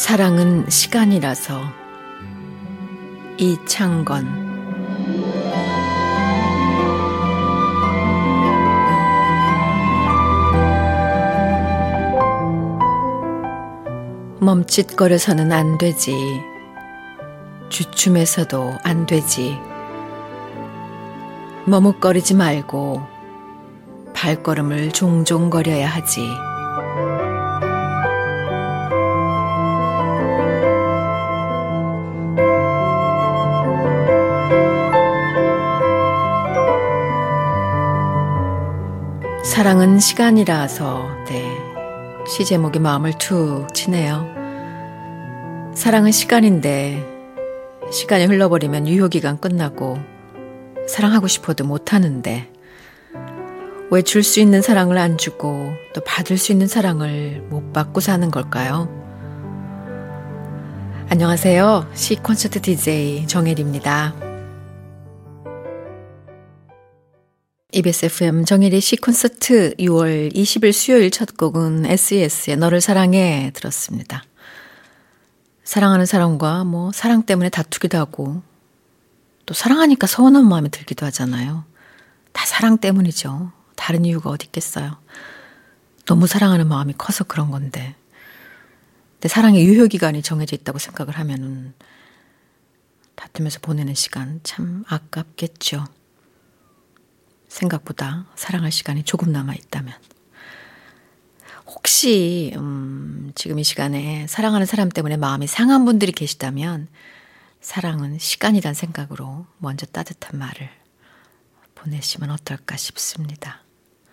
사랑은 시간이라서. 이창건. 멈칫거려서는 안 되지. 주춤해서도 안 되지. 머뭇거리지 말고 발걸음을 종종거려야 하지. 사랑은 시간이라서. 네, 시 제목이 마음을 툭 치네요. 사랑은 시간인데 시간이 흘러버리면 유효기간 끝나고 사랑하고 싶어도 못하는데 왜 줄 수 있는 사랑을 안 주고 또 받을 수 있는 사랑을 못 받고 사는 걸까요? 안녕하세요. 시 콘서트 DJ 정혜리입니다. EBS FM 정혜리 시 콘서트 6월 20일 수요일 첫 곡은 SES의 너를 사랑해 들었습니다. 사랑하는 사람과 사랑 때문에 다투기도 하고 또 사랑하니까 서운한 마음이 들기도 하잖아요. 다 사랑 때문이죠. 다른 이유가 어디 있겠어요. 너무 사랑하는 마음이 커서 그런 건데. 근데 사랑의 유효기간이 정해져 있다고 생각을 하면은 다투면서 보내는 시간 참 아깝겠죠. 생각보다 사랑할 시간이 조금 남아있다면. 혹시 지금 이 시간에 사랑하는 사람 때문에 마음이 상한 분들이 계시다면 사랑은 시간이란 생각으로 먼저 따뜻한 말을 보내시면 어떨까 싶습니다.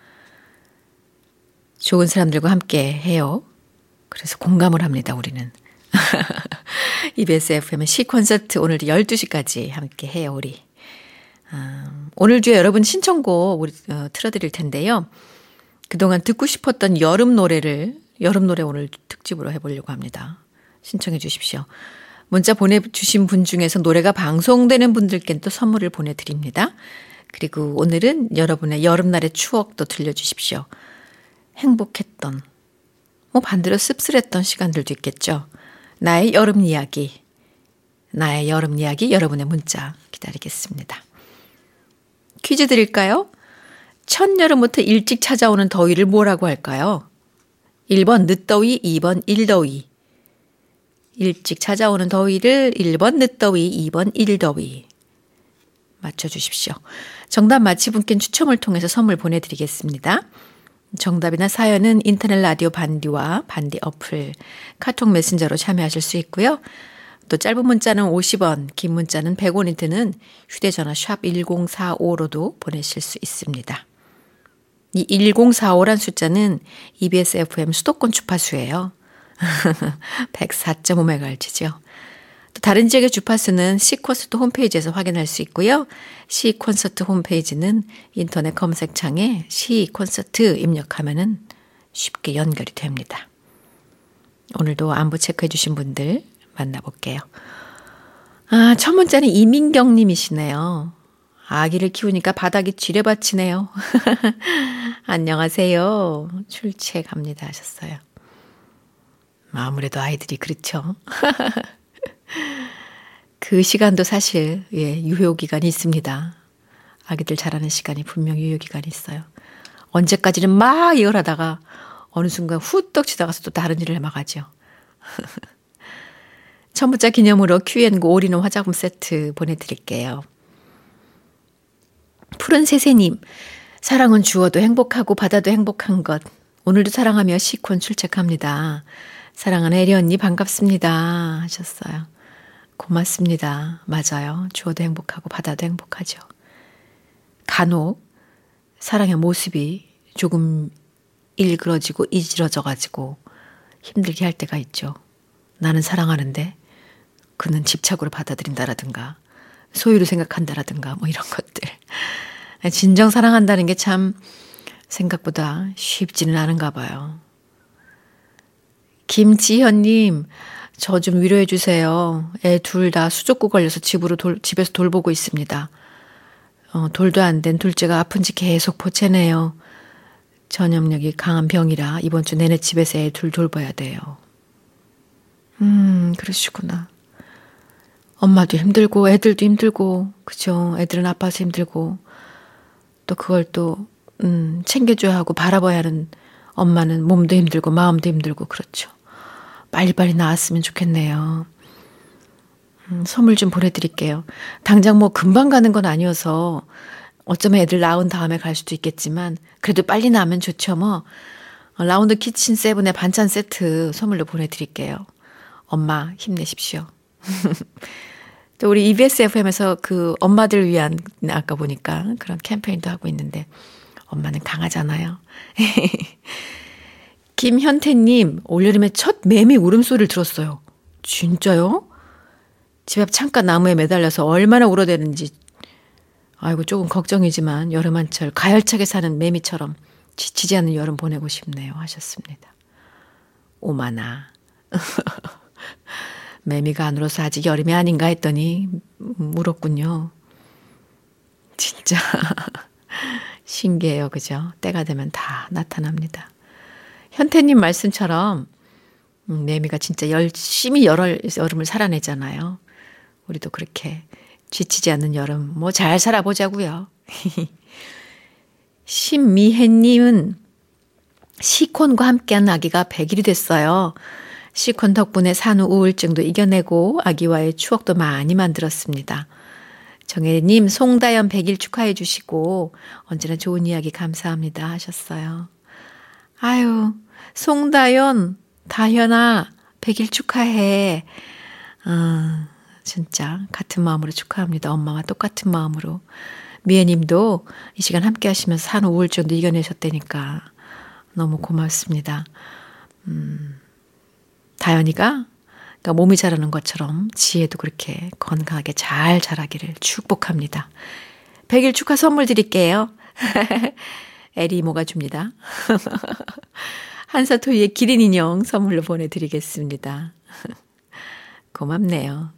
좋은 사람들과 함께 해요. 그래서 공감을 합니다, 우리는. EBS FM은 시 콘서트 오늘 12시까지 함께 해요, 우리. 오늘 뒤에 여러분 신청곡 우리 틀어드릴 텐데요. 그동안 듣고 싶었던 여름 노래 오늘 특집으로 해보려고 합니다. 신청해 주십시오. 문자 보내주신 분 중에서 노래가 방송되는 분들께는 또 선물을 보내드립니다. 그리고 오늘은 여러분의 여름날의 추억도 들려주십시오. 행복했던, 반대로 씁쓸했던 시간들도 있겠죠. 나의 여름 이야기, 여러분의 문자 기다리겠습니다. 퀴즈 드릴까요? 첫여름부터 일찍 찾아오는 더위를 뭐라고 할까요? 1번 늦더위, 2번 일더위. 일찍 찾아오는 더위를 1번 늦더위, 2번 일더위. 맞춰주십시오. 정답 맞힌 분께는 추첨을 통해서 선물 보내드리겠습니다. 정답이나 사연은 인터넷 라디오 반디와 반디 어플, 카톡 메신저로 참여하실 수 있고요. 또 짧은 문자는 50원, 긴 문자는 100원이 드는 휴대전화 샵 1045로도 보내실 수 있습니다. 이 1045란 숫자는 EBS FM 수도권 주파수예요. 104.5MHz죠. 또 다른 지역의 주파수는 C콘서트 홈페이지에서 확인할 수 있고요. C콘서트 홈페이지는 인터넷 검색창에 C콘서트 입력하면은 쉽게 연결이 됩니다. 오늘도 안부 체크해 주신 분들 만나볼게요. 첫 문자는 이민경 님이시네요. 아기를 키우니까 바닥이 지뢰밭이네요. 안녕하세요. 출첵합니다 하셨어요. 아무래도 아이들이 그렇죠. 그 시간도 사실 유효기간이 있습니다. 아기들 자라는 시간이 분명 유효기간이 있어요. 언제까지는 막 이걸 하다가 어느 순간 후떡 지나가서 또 다른 일을 막 하죠. 첫 문자 기념으로 Q&고 올인원 화장품 세트 보내드릴게요. 푸른 새새님, 사랑은 주어도 행복하고 받아도 행복한 것. 오늘도 사랑하며 시콘 출첵합니다. 사랑하는 혜리 언니 반갑습니다 하셨어요. 고맙습니다. 맞아요. 주어도 행복하고 받아도 행복하죠. 간혹 사랑의 모습이 조금 일그러지고 이지러져가지고 힘들게 할 때가 있죠. 나는 사랑하는데 그는 집착으로 받아들인다라든가 소유로 생각한다라든가 이런 것들. 진정 사랑한다는 게 참 생각보다 쉽지는 않은가 봐요. 김지현님, 저 좀 위로해 주세요. 애 둘 다 수족구 걸려서 집에서 돌보고 있습니다. 돌도 안 된 둘째가 아픈지 계속 보채네요. 전염력이 강한 병이라 이번 주 내내 집에서 애 둘 돌봐야 돼요. 그러시구나. 엄마도 힘들고 애들도 힘들고 그죠. 애들은 아파서 힘들고 또 그걸 또 챙겨줘야 하고 바라봐야 하는 엄마는 몸도 힘들고 마음도 힘들고 그렇죠. 빨리빨리 나았으면 좋겠네요. 선물 좀 보내드릴게요. 당장 뭐 금방 가는 건 아니어서 어쩌면 애들 낳은 다음에 갈 수도 있겠지만 그래도 빨리 나면 좋죠 뭐. 라운드 키친 세븐의 반찬 세트 선물로 보내드릴게요. 엄마 힘내십시오. 또 우리 EBS FM에서 그 엄마들 위한 아까 보니까 그런 캠페인도 하고 있는데 엄마는 강하잖아요. 김현태님 올여름에 첫 매미 울음소리를 들었어요. 진짜요? 집 앞 창가 나무에 매달려서 얼마나 울어대는지 아이고 조금 걱정이지만 여름 한철 가열차게 사는 매미처럼 지치지 않는 여름 보내고 싶네요 하셨습니다. 오마나 매미가 안 울어서 아직 여름이 아닌가 했더니 울었군요. 진짜 신기해요. 그죠? 때가 되면 다 나타납니다. 현태님 말씀처럼 매미가 진짜 열심히 여름을 살아내잖아요. 우리도 그렇게 지치지 않는 여름 뭐 잘 살아보자고요. 신미혜님은 시콘과 함께한 아기가 100일이 됐어요. 시콘 덕분에 산후 우울증도 이겨내고 아기와의 추억도 많이 만들었습니다. 정혜님 송다연 100일 축하해 주시고 언제나 좋은 이야기 감사합니다 하셨어요. 아유 송다연 다현아 100일 축하해. 진짜 같은 마음으로 축하합니다. 엄마와 똑같은 마음으로. 미애님도 이 시간 함께 하시면서 산후 우울증도 이겨내셨다니까 너무 고맙습니다. 다현이가 그러니까 몸이 자라는 것처럼 지혜도 그렇게 건강하게 잘 자라기를 축복합니다. 100일 축하 선물 드릴게요. 에리 이모가 줍니다. 한사토이의 기린 인형 선물로 보내드리겠습니다. 고맙네요.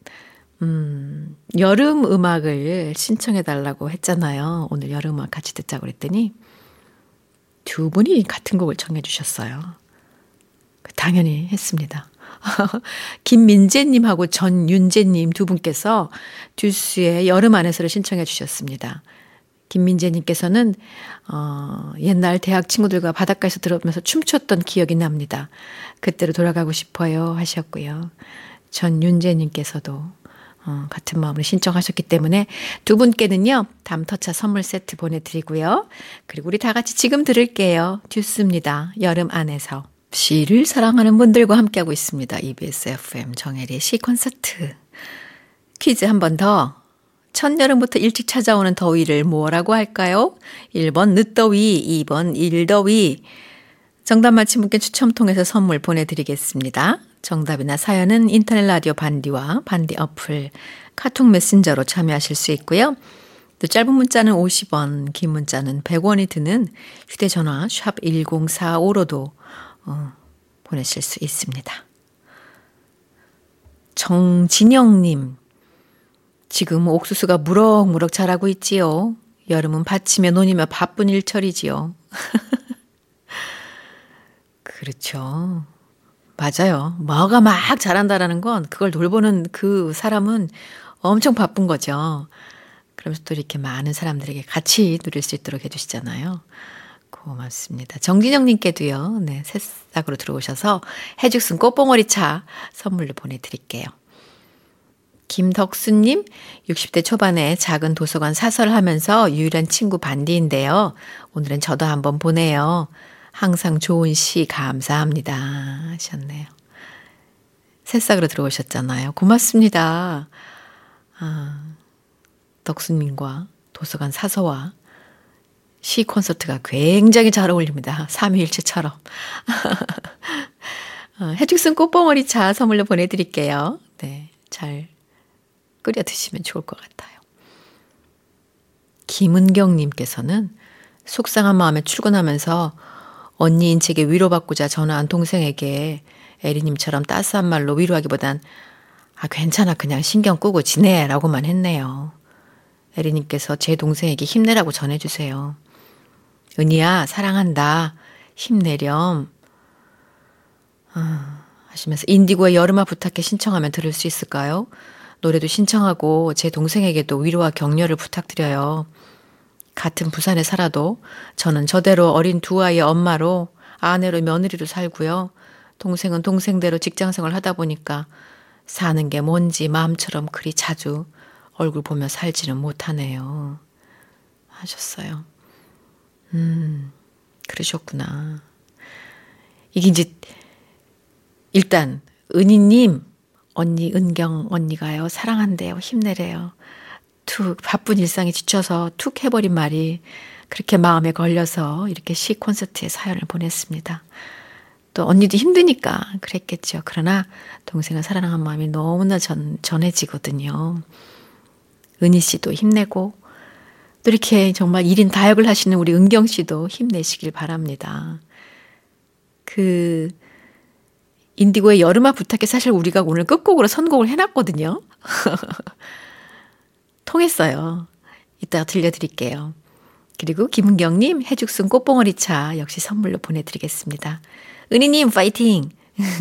여름 음악을 신청해달라고 했잖아요. 오늘 여름 음악 같이 듣자고 그랬더니 두 분이 같은 곡을 청해 주셨어요. 당연히 했습니다. 김민재님하고 전윤재님 두 분께서 듀스의 여름 안에서를 신청해 주셨습니다. 김민재님께서는 옛날 대학 친구들과 바닷가에서 들으면서 춤췄던 기억이 납니다. 그때로 돌아가고 싶어요 하셨고요. 전윤재님께서도 같은 마음으로 신청하셨기 때문에 두 분께는요. 담터차 선물 세트 보내드리고요. 그리고 우리 다 같이 지금 들을게요. 듀스입니다. 여름 안에서. 시를 사랑하는 분들과 함께하고 있습니다. EBS FM 정혜리의 시 콘서트. 퀴즈 한 번 더. 첫여름부터 일찍 찾아오는 더위를 뭐라고 할까요? 1번 늦더위, 2번 일더위. 정답 맞힌 분께 추첨 통해서 선물 보내드리겠습니다. 정답이나 사연은 인터넷 라디오 반디와 반디 어플, 카톡 메신저로 참여하실 수 있고요. 또 짧은 문자는 50원, 긴 문자는 100원이 드는 휴대전화 샵 1045로도 보내실 수 있습니다. 정진영님, 지금 옥수수가 무럭무럭 자라고 있지요. 여름은 밭이며 논이며 바쁜 일처리지요. 그렇죠. 맞아요. 뭐가 막 자란다라는 건 그걸 돌보는 그 사람은 엄청 바쁜 거죠. 그러면서 또 이렇게 많은 사람들에게 같이 누릴 수 있도록 해주시잖아요. 고맙습니다. 정진영님께도요. 네, 새싹으로 들어오셔서 해죽순 꽃봉오리 차 선물로 보내드릴게요. 김덕수님, 60대 초반에 작은 도서관 사설을 하면서 유일한 친구 반디인데요. 오늘은 저도 한번 보내요. 항상 좋은 시 감사합니다 하셨네요. 새싹으로 들어오셨잖아요. 고맙습니다. 덕수님과 도서관 사서와 시 콘서트가 굉장히 잘 어울립니다. 삼위일체처럼. 해죽순 꽃봉오리 차 선물로 보내드릴게요. 네, 잘 끓여 드시면 좋을 것 같아요. 김은경님께서는 속상한 마음에 출근하면서 언니인 제게 위로받고자 전화한 동생에게 에리님처럼 따스한 말로 위로하기보단 괜찮아 그냥 신경 끄고 지내 라고만 했네요. 에리님께서 제 동생에게 힘내라고 전해주세요. 은희야 사랑한다. 힘내렴 하시면서 인디고의 여름아 부탁해 신청하면 들을 수 있을까요? 노래도 신청하고 제 동생에게도 위로와 격려를 부탁드려요. 같은 부산에 살아도 저는 저대로 어린 두 아이의 엄마로 아내로 며느리로 살고요. 동생은 동생대로 직장생활 하다 보니까 사는 게 뭔지 마음처럼 그리 자주 얼굴 보며 살지는 못하네요. 하셨어요. 그러셨구나. 이게 이제 일단 은희님, 언니 은경 언니가요. 사랑한대요. 힘내래요. 툭 바쁜 일상에 지쳐서 툭 해버린 말이 그렇게 마음에 걸려서 이렇게 시 콘서트에 사연을 보냈습니다. 또 언니도 힘드니까 그랬겠죠. 그러나 동생을 사랑하는 마음이 너무나 전해지거든요. 은희 씨도 힘내고 또 이렇게 정말 1인 다역을 하시는 우리 은경 씨도 힘내시길 바랍니다. 그 인디고의 여름아 부탁해 사실 우리가 오늘 끝곡으로 선곡을 해놨거든요. 통했어요. 이따가 들려드릴게요. 그리고 김은경님 해죽순 꽃봉오리 차 역시 선물로 보내드리겠습니다. 은희님 파이팅!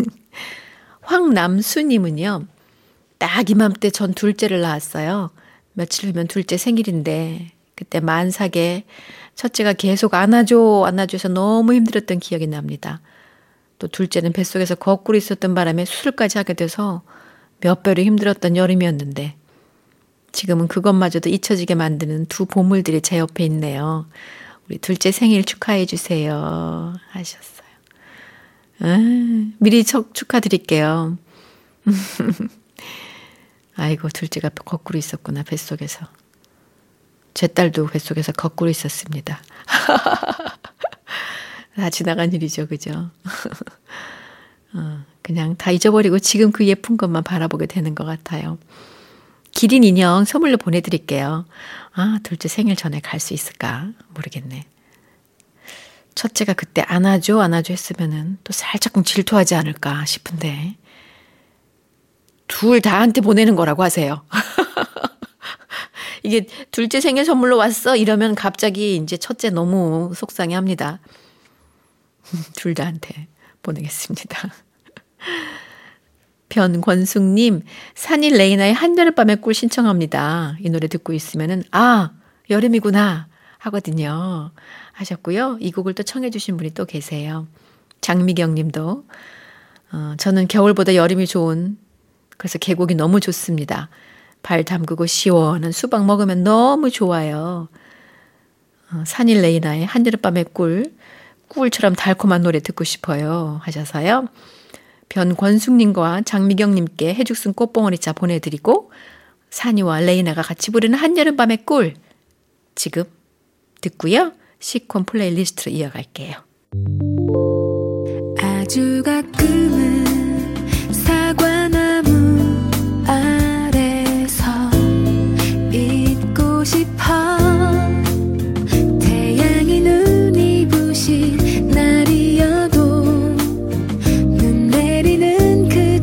황남수님은요. 딱 이맘때 전 둘째를 낳았어요. 며칠 후면 둘째 생일인데 그때 만삭에 첫째가 계속 안아줘 해서 너무 힘들었던 기억이 납니다. 또 둘째는 뱃속에서 거꾸로 있었던 바람에 수술까지 하게 돼서 몇 배로 힘들었던 여름이었는데 지금은 그것마저도 잊혀지게 만드는 두 보물들이 제 옆에 있네요. 우리 둘째 생일 축하해 주세요. 하셨어요. 미리 축하드릴게요. 아이고 둘째가 거꾸로 있었구나 뱃속에서. 제 딸도 뱃속에서 거꾸로 있었습니다. 다 지나간 일이죠. 그죠? 그냥 다 잊어버리고 지금 그 예쁜 것만 바라보게 되는 것 같아요. 기린 인형 선물로 보내드릴게요. 아, 둘째 생일 전에 갈 수 있을까? 모르겠네. 첫째가 그때 안아줘 했으면은 또 살짝쿵 질투하지 않을까 싶은데 둘 다한테 보내는 거라고 하세요. 이게 둘째 생일 선물로 왔어 이러면 갑자기 이제 첫째 너무 속상해합니다. 둘 다한테 보내겠습니다. 변권숙님, 산일 레이나의 한여름밤의 꿀 신청합니다. 이 노래 듣고 있으면은 아 여름이구나 하거든요. 하셨고요. 이 곡을 또 청해 주신 분이 또 계세요. 장미경 님도 저는 겨울보다 여름이 좋은 그래서 계곡이 너무 좋습니다. 발 담그고 시원한 수박 먹으면 너무 좋아요. 산일 레이나의 한여름밤의 꿀처럼 달콤한 노래 듣고 싶어요 하셔서요. 변권숙님과 장미경님께 해죽순 꽃봉오리차 보내드리고 산이와 레이나가 같이 부르는 한여름밤의 꿀 지금 듣고요. 시콘 플레이리스트로 이어갈게요. 아주 가끔은 사과나무 아래서 있고 싶어 태양이 눈이 부신 날이어도 눈 내리는 그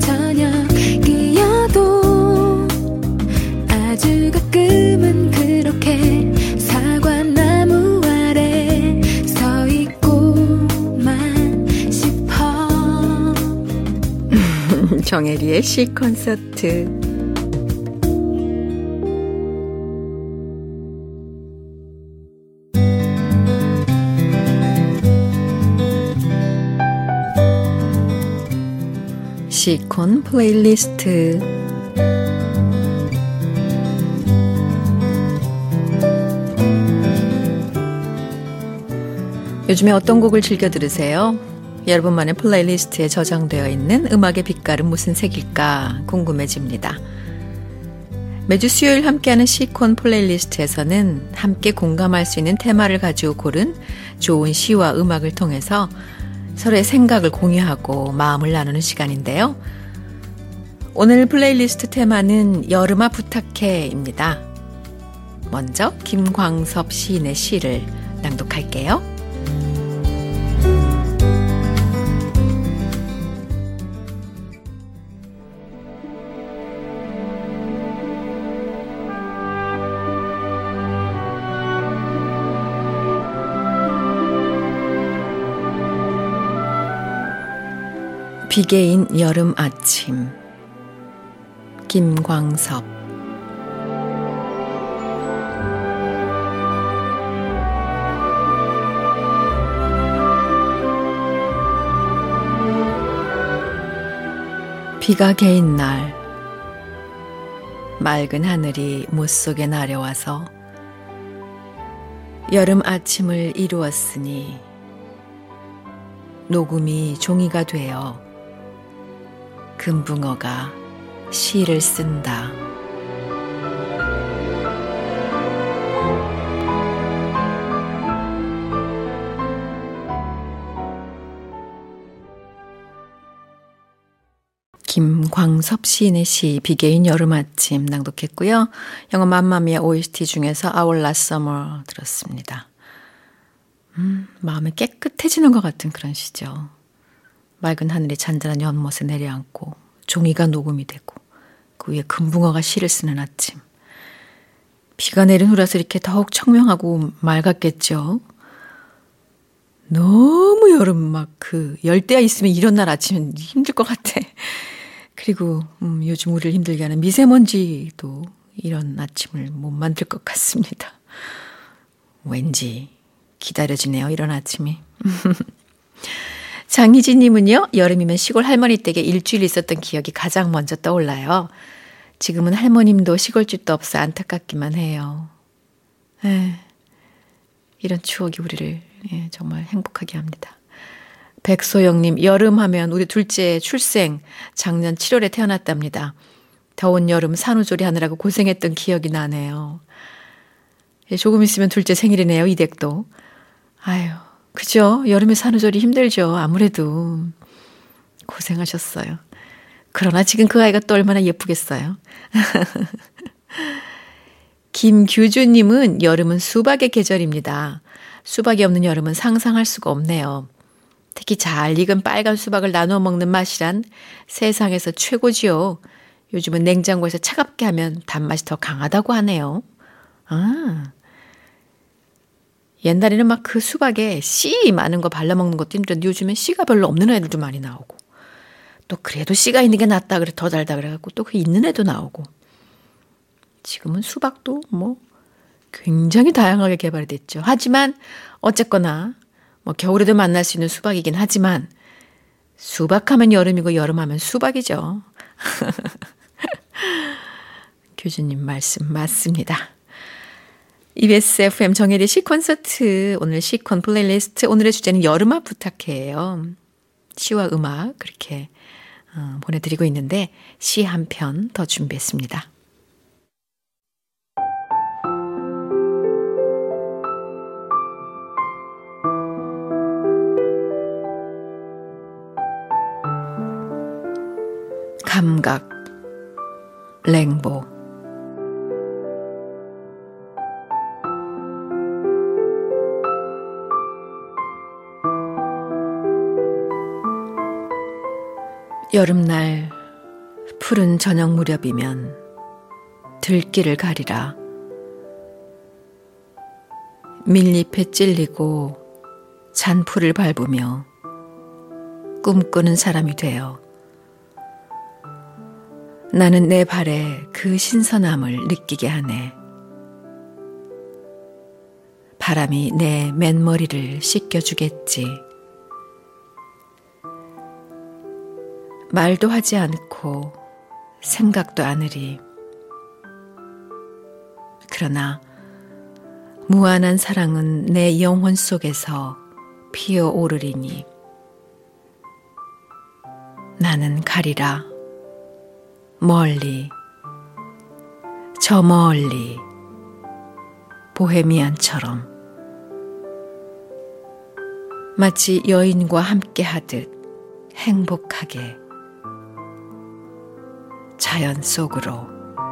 저녁이어도 아주 가끔은 그렇게 사과나무 아래 서 있고만 싶어. 정혜리의 시 콘서트. 시콘 플레이리스트. 요즘에 어떤 곡을 즐겨 들으세요? 여러분만의 플레이리스트에 저장되어 있는 음악의 빛깔은 무슨 색일까 궁금해집니다. 매주 수요일 함께하는 시콘 플레이리스트에서는 함께 공감할 수 있는 테마를 가지고 고른 좋은 시와 음악을 통해서 서로의 생각을 공유하고 마음을 나누는 시간인데요. 오늘 플레이리스트 테마는 여름아 부탁해입니다. 먼저 김광섭 시인의 시를 낭독할게요. 비개인 여름 아침 김광섭. 비가 개인 날 맑은 하늘이 못속에 나려와서 여름 아침을 이루었으니 녹음이 종이가 되어 금붕어가 시를 쓴다. 김광섭 시인의 시 비개인 여름 아침 낭독했고요. 영화 맘마미아 OST 중에서 Our Last Summer 들었습니다. 마음이 깨끗해지는 것 같은 그런 시죠. 맑은 하늘이 잔잔한 연못에 내려앉고 종이가 녹음이 되고 그 위에 금붕어가 시를 쓰는 아침. 비가 내린 후라서 이렇게 더욱 청명하고 맑았겠죠. 너무 여름 막 그 열대야 있으면 이런 날 아침은 힘들 것 같아. 그리고 요즘 우리를 힘들게 하는 미세먼지도 이런 아침을 못 만들 것 같습니다. 왠지 기다려지네요, 이런 아침이. 장희진님은요, 여름이면 시골 할머니 댁에 일주일 있었던 기억이 가장 먼저 떠올라요. 지금은 할머님도 시골집도 없어 안타깝기만 해요. 이런 추억이 우리를 정말 행복하게 합니다. 백소영님, 여름하면 우리 둘째 출생 작년 7월에 태어났답니다. 더운 여름 산후조리 하느라고 고생했던 기억이 나네요. 조금 있으면 둘째 생일이네요, 이 댁도. 아유, 그죠? 여름에 산후조리 힘들죠. 아무래도 고생하셨어요. 그러나 지금 그 아이가 또 얼마나 예쁘겠어요. 김규주님은 여름은 수박의 계절입니다. 수박이 없는 여름은 상상할 수가 없네요. 특히 잘 익은 빨간 수박을 나눠 먹는 맛이란 세상에서 최고지요. 요즘은 냉장고에서 차갑게 하면 단맛이 더 강하다고 하네요. 옛날에는 막 그 수박에 씨 많은 거 발라먹는 것도 힘들었는데 요즘엔 씨가 별로 없는 애들도 많이 나오고 또 그래도 씨가 있는 게 낫다 그래 더 달다 그래갖고 또 그 있는 애도 나오고 지금은 수박도 뭐 굉장히 다양하게 개발이 됐죠. 하지만 어쨌거나 뭐 겨울에도 만날 수 있는 수박이긴 하지만 수박하면 여름이고 여름하면 수박이죠. 교주님 말씀 맞습니다. EBS FM 정혜리 시콘서트 오늘 시콘 플레이리스트 오늘의 주제는 여름아 부탁해요. 시와 음악 그렇게 보내드리고 있는데 시 한 편 더 준비했습니다. 감각 랭보 여름날 푸른 저녁 무렵이면 들길을 가리라 밀잎에 찔리고 잔풀을 밟으며 꿈꾸는 사람이 되어 나는 내 발에 그 신선함을 느끼게 하네. 바람이 내 맨머리를 씻겨주겠지. 말도 하지 않고 생각도 않으리. 그러나 무한한 사랑은 내 영혼 속에서 피어오르리니 나는 가리라. 멀리 저 멀리 보헤미안처럼 마치 여인과 함께 하듯 행복하게 자연 속으로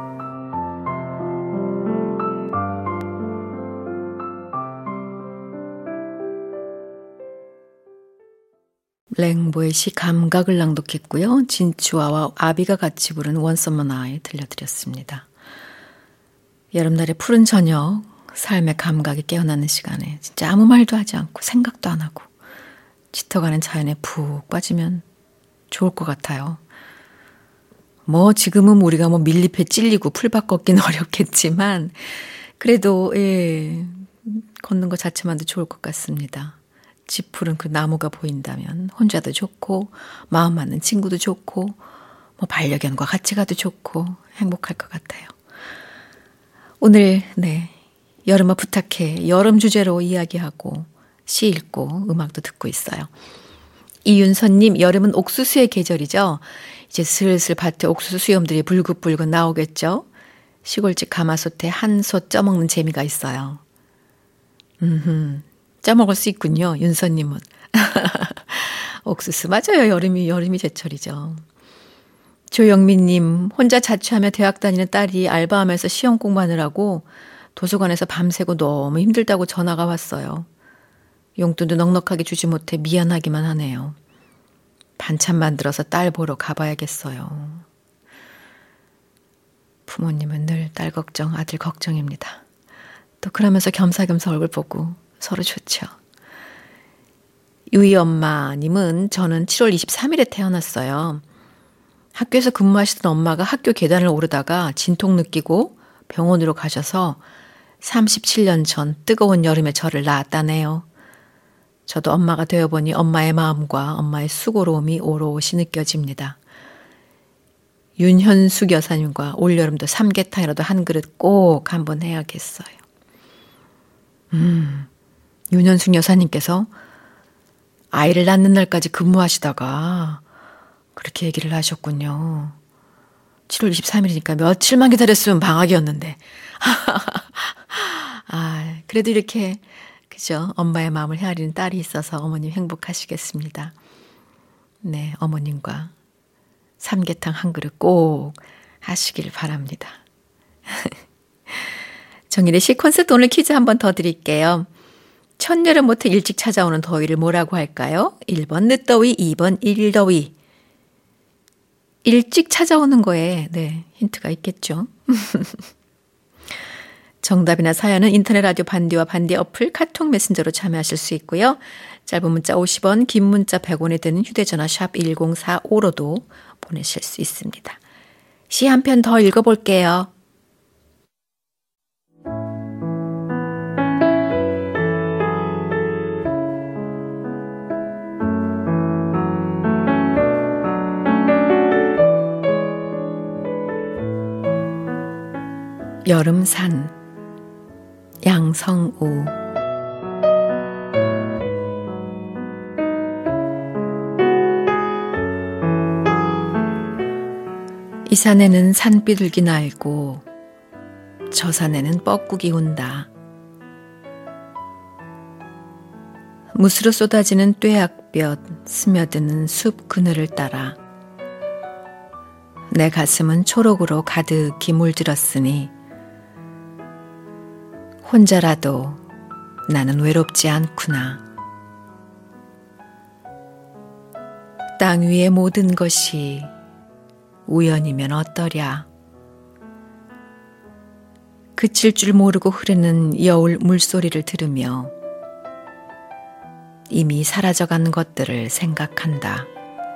랭보의 시 감각을 낭독했고요. 진추아와 아비가 같이 부른 Once Upon a Night 들려드렸습니다. 여름날의 푸른 저녁, 삶의 감각이 깨어나는 시간에 진짜 아무 말도 하지 않고 생각도 안 하고 짙어가는 자연에 푹 빠지면 좋을 것 같아요. 뭐 지금은 우리가 뭐 밀잎에 찔리고 풀밭 걷기는 어렵겠지만 그래도 예, 걷는 것 자체만도 좋을 것 같습니다. 집 푸른 그 나무가 보인다면 혼자도 좋고 마음 맞는 친구도 좋고 뭐 반려견과 같이 가도 좋고 행복할 것 같아요. 오늘 네 여름아 부탁해 여름 주제로 이야기하고 시 읽고 음악도 듣고 있어요. 이윤선님, 여름은 옥수수의 계절이죠. 이제 슬슬 밭에 옥수수 수염들이 불긋불긋 나오겠죠. 시골집 가마솥에 한 솥 쪄먹는 재미가 있어요. 쪄먹을 수 있군요, 윤선님은. 옥수수 맞아요. 여름이 제철이죠. 조영민님, 혼자 자취하며 대학 다니는 딸이 알바하면서 시험 공부하느라고 도서관에서 밤새고 너무 힘들다고 전화가 왔어요. 용돈도 넉넉하게 주지 못해 미안하기만 하네요. 반찬 만들어서 딸 보러 가봐야겠어요. 부모님은 늘 딸 걱정, 아들 걱정입니다. 또 그러면서 겸사겸사 얼굴 보고 서로 좋죠. 유이 엄마님은 저는 7월 23일에 태어났어요. 학교에서 근무하시던 엄마가 학교 계단을 오르다가 진통 느끼고 병원으로 가셔서 37년 전 뜨거운 여름에 저를 낳았다네요. 저도 엄마가 되어보니 엄마의 마음과 엄마의 수고로움이 오롯이 느껴집니다. 윤현숙 여사님과 올여름도 삼계탕이라도 한 그릇 꼭 한번 해야겠어요. 윤현숙 여사님께서 아이를 낳는 날까지 근무하시다가 그렇게 얘기를 하셨군요. 7월 23일이니까 며칠만 기다렸으면 방학이었는데. 아, 그래도 이렇게 그죠? 엄마의 마음을 헤아리는 딸이 있어서 어머님 행복하시겠습니다. 네, 어머님과 삼계탕 한 그릇 꼭 하시길 바랍니다. 정일의 시콘서트 오늘 퀴즈 한 번 더 드릴게요. 첫여름부터 일찍 찾아오는 더위를 뭐라고 할까요? 1번 늦더위, 2번 일더위. 일찍 찾아오는 거에 네, 힌트가 있겠죠. 정답이나 사연은 인터넷 라디오 반디와 반디 어플 카톡 메신저로 참여하실 수 있고요. 짧은 문자 50원, 긴 문자 100원이 드는 휴대전화 샵 1045로도 보내실 수 있습니다. 시 한 편 더 읽어볼게요. 여름산 양성우 이 산에는 산비둘기 날고 저 산에는 뻐꾸기 운다. 무스로 쏟아지는 뙤약볕 스며드는 숲 그늘을 따라 내 가슴은 초록으로 가득히 물들었으니 혼자라도 나는 외롭지 않구나. 땅 위의 모든 것이 우연이면 어떠랴. 그칠 줄 모르고 흐르는 여울 물소리를 들으며 이미 사라져간 것들을 생각한다.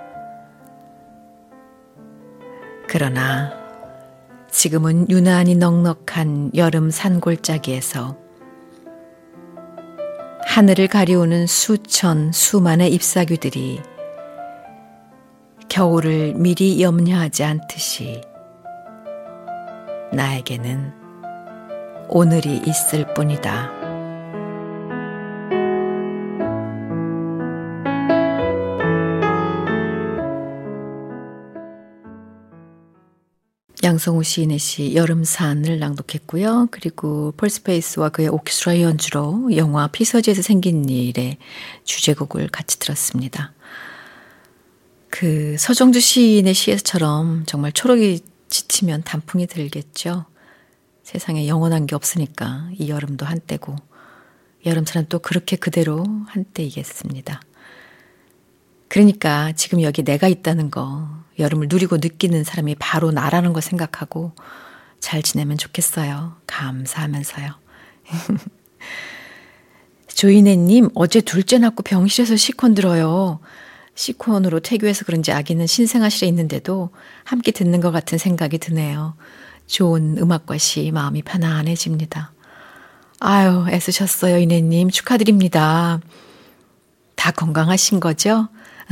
그러나 지금은 유난히 넉넉한 여름 산골짜기에서 하늘을 가리우는 수천 수만의 잎사귀들이 겨울을 미리 염려하지 않듯이 나에게는 오늘이 있을 뿐이다. 양성우 시인의 시 여름산을 낭독했고요. 그리고 폴스페이스와 그의 오케스트라 연주로 영화 피서지에서 생긴 일의 주제곡을 같이 들었습니다. 그 서정주 시인의 시에서처럼 정말 초록이 지치면 단풍이 들겠죠. 세상에 영원한 게 없으니까 이 여름도 한때고 여름산은 또 그렇게 그대로 한때이겠습니다. 그러니까 지금 여기 내가 있다는 거, 여름을 누리고 느끼는 사람이 바로 나라는 거 생각하고 잘 지내면 좋겠어요. 감사하면서요. 조인혜님, 어제 둘째 낳고 병실에서 시콘 들어요. 시콘으로 퇴교해서 그런지 아기는 신생아실에 있는데도 함께 듣는 것 같은 생각이 드네요. 좋은 음악과 시 마음이 편안해집니다. 아유, 애쓰셨어요, 이내님. 축하드립니다. 다 건강하신 거죠?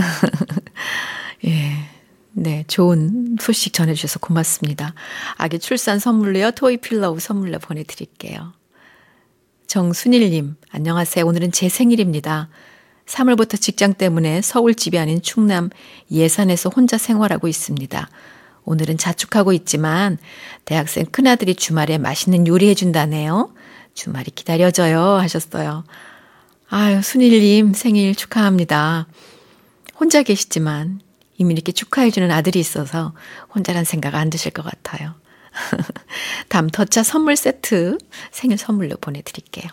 예. 네, 좋은 소식 전해주셔서 고맙습니다. 아기 출산 선물로요, 토이필러우 선물로 보내드릴게요. 정순일님, 안녕하세요. 오늘은 제 생일입니다. 3월부터 직장 때문에 서울집이 아닌 충남 예산에서 혼자 생활하고 있습니다. 오늘은 자축하고 있지만 대학생 큰아들이 주말에 맛있는 요리 해준다네요. 주말이 기다려져요 하셨어요. 아유, 순일님 생일 축하합니다. 혼자 계시지만 이미 이렇게 축하해주는 아들이 있어서 혼자란 생각 안 드실 것 같아요. 담터차 선물 세트 생일 선물로 보내드릴게요.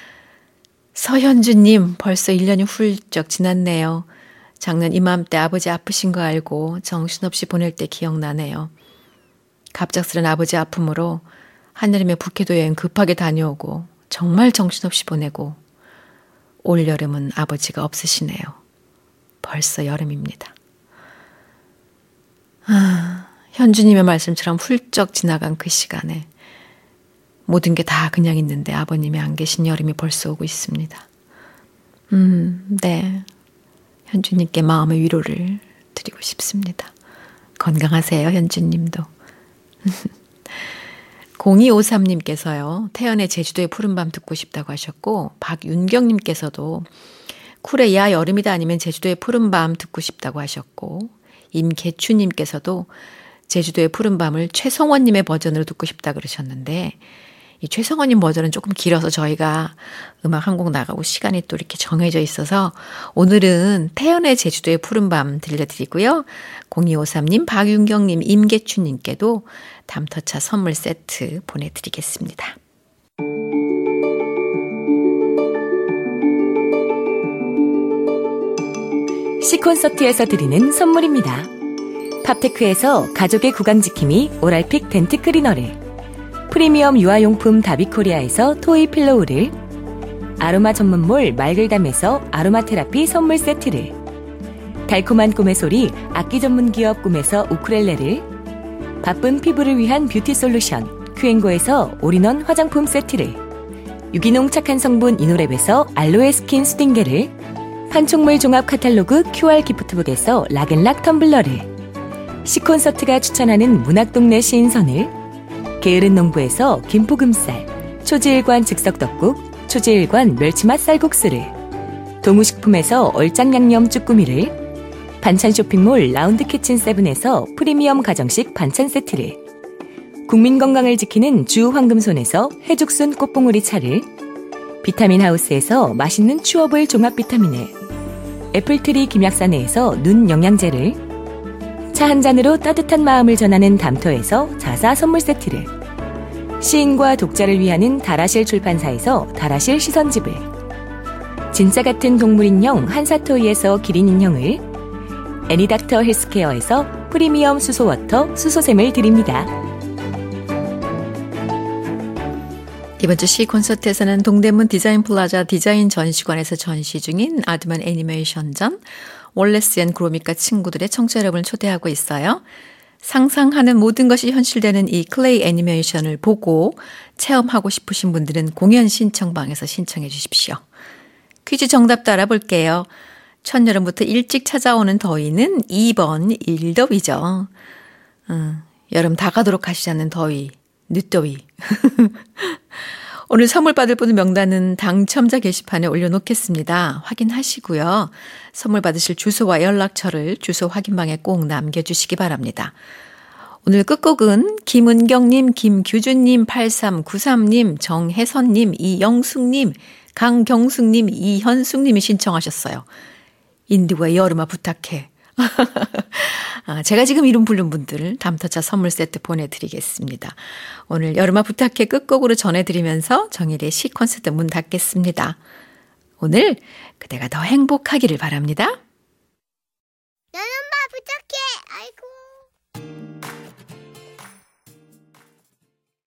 서현주님, 벌써 1년이 훌쩍 지났네요. 작년 이맘때 아버지 아프신 거 알고 정신없이 보낼 때 기억나네요. 갑작스런 아버지 아픔으로 한여름에 북해도 여행 급하게 다녀오고 정말 정신없이 보내고 올여름은 아버지가 없으시네요. 벌써 여름입니다. 현주님의 말씀처럼 훌쩍 지나간 그 시간에 모든 게 다 그냥 있는데 아버님이 안 계신 여름이 벌써 오고 있습니다. 네. 현주님께 마음의 위로를 드리고 싶습니다. 건강하세요, 현주님도. 0253님께서요. 태연의 제주도의 푸른밤 듣고 싶다고 하셨고 박윤경님께서도 쿨의 야 여름이다 아니면 제주도의 푸른밤 듣고 싶다고 하셨고 임계추님께서도 제주도의 푸른밤을 최성원님의 버전으로 듣고 싶다 그러셨는데 이 최성원님 버전은 조금 길어서 저희가 음악 한 곡 나가고 시간이 또 이렇게 정해져 있어서 오늘은 태연의 제주도의 푸른밤 들려드리고요. 0253님, 박윤경님, 임계춘님께도 담터차 선물 세트 보내드리겠습니다. 시콘서트에서 드리는 선물입니다. 팝테크에서 가족의 구강지킴이 오랄픽 덴트 클리너를, 프리미엄 유아용품 다비코리아에서 토이필로우를, 아로마 전문몰 말글담에서 아로마 테라피 선물 세트를, 달콤한 꿈의 소리 악기 전문 기업 꿈에서 우쿨렐레를, 바쁜 피부를 위한 뷰티 솔루션 큐앤고에서 올인원 화장품 세트를, 유기농 착한 성분 이노랩에서 알로에 스킨 수딩게를, 판촉물 종합 카탈로그 QR 기프트북에서 락앤락 텀블러를, 시콘서트가 추천하는 문학동네 시인선을, 게으른 농부에서 김포금쌀, 초지일관 즉석떡국, 초지일관 멸치맛 쌀국수를, 동우식품에서 얼짱양념 쭈꾸미를, 반찬 쇼핑몰 라운드키친세븐에서 프리미엄 가정식 반찬 세트를, 국민 건강을 지키는 주 황금손에서 해죽순 꽃봉오리 차를, 비타민 하우스에서 맛있는 추어볼 종합 비타민을, 애플트리 김약사네에서 눈 영양제를, 차 한 잔으로 따뜻한 마음을 전하는 담터에서 자사 선물 세트를, 시인과 독자를 위하는 다라실 출판사에서 다라실 시선집을, 진짜 같은 동물 인형 한사토이에서 기린 인형을, 애니닥터 헬스케어에서 프리미엄 수소워터 수소샘을 드립니다. 이번 주 시 콘서트에서는 동대문 디자인 플라자 디자인 전시관에서 전시 중인 아드만 애니메이션전 월레스 앤 그로미카 친구들의 청취자 여러분을 초대하고 있어요. 상상하는 모든 것이 현실되는 이 클레이 애니메이션을 보고 체험하고 싶으신 분들은 공연 신청방에서 신청해 주십시오. 퀴즈 정답도 알아볼게요. 첫여름부터 일찍 찾아오는 더위는 2번 일더위죠. 여름 다 가도록 하시지 않는 더위, 늦더위. 오늘 선물 받을 분의 명단은 당첨자 게시판에 올려놓겠습니다. 확인하시고요. 선물 받으실 주소와 연락처를 주소 확인방에 꼭 남겨주시기 바랍니다. 오늘 끝곡은 김은경님, 김규준님, 8393님, 정혜선님, 이영숙님, 강경숙님, 이현숙님이 신청하셨어요. 인디고의 여름아 부탁해. 제가 지금 이름 부른 분들 담터차 선물 세트 보내드리겠습니다. 오늘 여름아 부탁해 끝곡으로 전해드리면서 정일의 시 콘서트 문 닫겠습니다. 오늘 그대가 더 행복하기를 바랍니다.